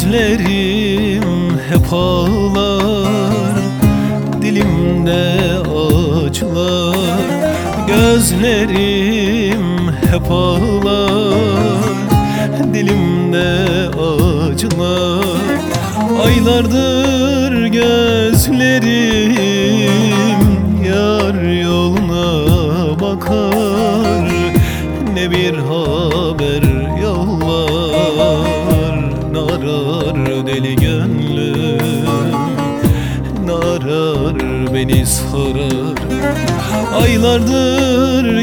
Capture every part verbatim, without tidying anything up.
Gözlerim hep ağlar, dilimde acılar. Gözlerim hep ağlar, dilimde acılar. Aylardır gözlerim yar yoluna bakar. Ne bir haber yollar, ne arar deli gönlüm, ne arar beni sorar. Aylardır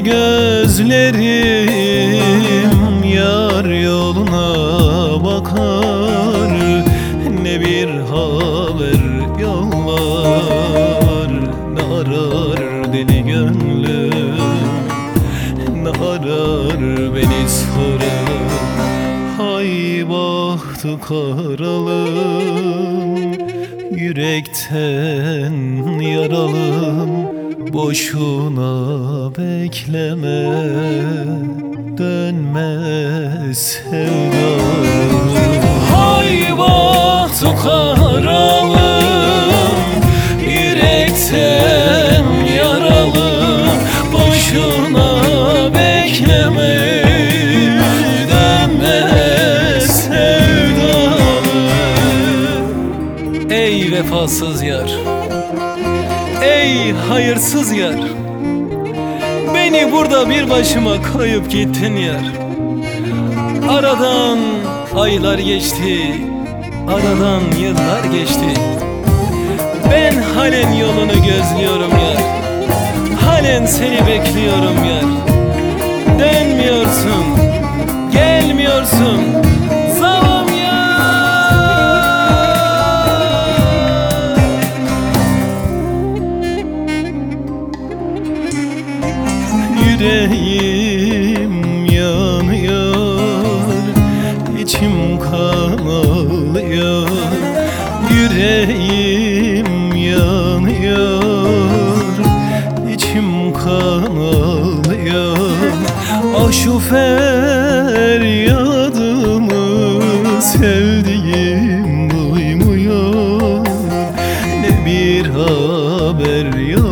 gözlerim yar yoluna bakar. Ne bir haber yollar, ne arar deli gönlüm, ne arar beni sorar. Hay bahtı karalım, yürekten yaralım. Boşuna bekleme, dönme sevdalım. Hay bahtı karalım, yürekten yaralım. Boşuna bekleme, dönme sevdalım. Ey vefasız yar, ey hayırsız yar, beni burada bir başıma koyup gittin yar. Aradan aylar geçti, aradan yıllar geçti. Ben halen yolunu gözlüyorum yar, halen seni bekliyorum yar. Dönmüyorsun, gelmiyorsun, zalim yar. Yüreğim yanıyor, içim kan ağlıyor. Yüreğim yanıyor, içim kan ağlıyor. Ah şu feryadımı sevdiğim duymuyor. Ne bir haber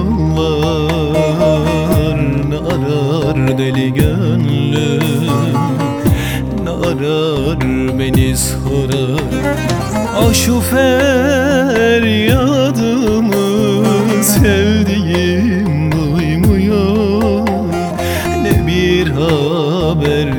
yollar, ne arar deli gönlüm, ne arar beni sorar. Ah şu feryadımı sevdiğim duymuyor. Ne bir haber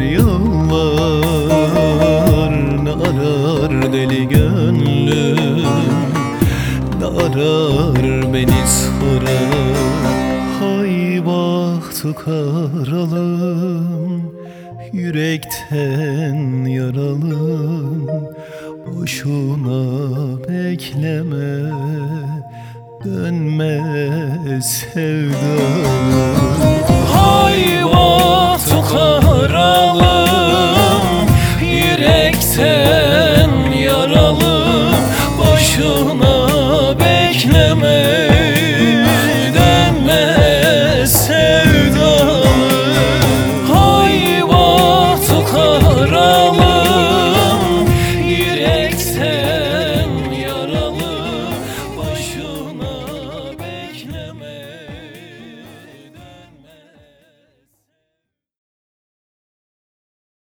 yollar, ne arar deli gönlüm, ne arar beni sorar. Hay bahtı karalım, yürekten yaralım. Boşuna bekleme, dönme sevdalım.